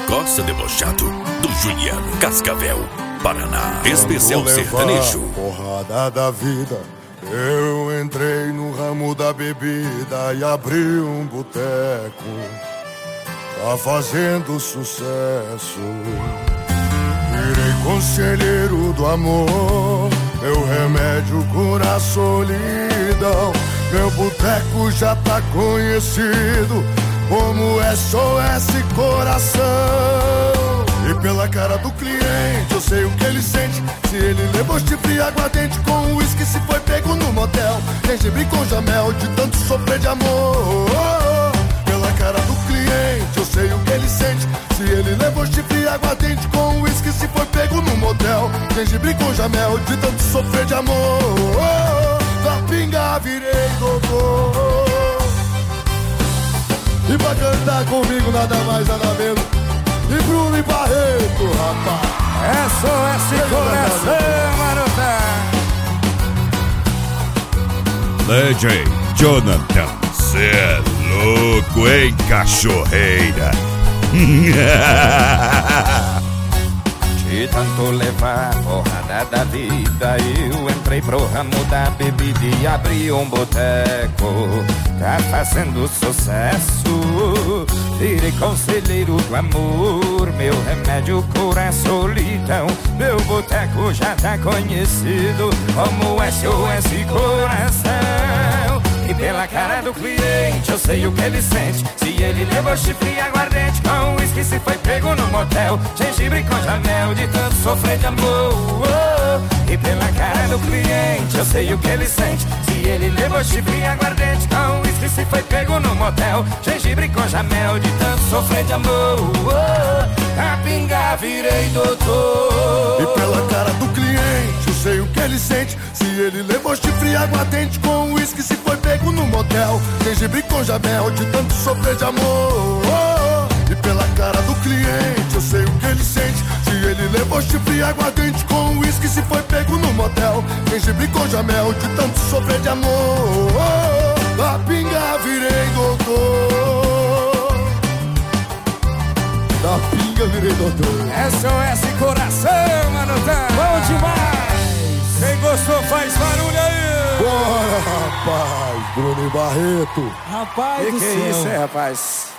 Costa Debochado, do Juliano Cascavel, Paraná. Especial sertanejo. Porrada da vida, eu entrei no ramo da bebida e abri um boteco. Tá fazendo sucesso. Virei conselheiro do amor, meu remédio cura a solidão. Meu boteco já tá conhecido como SOS Coração. E pela cara do cliente eu sei o que ele sente. Se ele levou chifre e aguardente com uísque, se foi pego no motel, gengibre com jamel, de tanto sofrer de amor. Pela cara do cliente eu sei o que ele sente. Se ele levou chifre e aguardente com uísque, se foi pego no motel, gengibre com jamel, de tanto sofrer de amor. Da pinga virei doutor. E pra cantar comigo nada mais nada menos e Bruno e Barreto, rapaz. SOS Coração, marota. DJ Jonathan, cê é louco, hein, cachorreira? De tanto levar porrada da vida, eu entrei pro ramo da bebida e abri um boteco. Tá fazendo sucesso, virei conselheiro do amor, meu remédio cura a solidão. Meu boteco já tá conhecido como SOS Coração. E pela cara do cliente eu sei o que ele sente. Se ele levou chifre e aguardente com uísque, se foi pego no motel, gengibre com jamel, de tanto sofrer de amor. E pela cara do cliente eu sei o que ele sente. Se ele levou chifre e aguardente com uísque, se foi pego no motel, gengibre com jamel, de tanto sofrer de amor. A pinga virei doutor. E pela cara do cliente eu sei o que ele sente. Se ele levou chifre e aguardente com uísque, se foi pego no motel, gengibre com jamel, de tanto sofrer de amor. E pela cara do cliente eu sei o que ele sente. Se ele levou chifre e aguardente com uísque, se foi pego no motel, gengibre com jamel, de tanto sofrer de amor. Da pinga virei doutor. Da pinga virei doutor. SOS Coração, marota. Bom demais. Quem gostou faz barulho aí. Bora, rapaz, Bruno e Barreto. Rapaz do Que céu. isso, rapaz?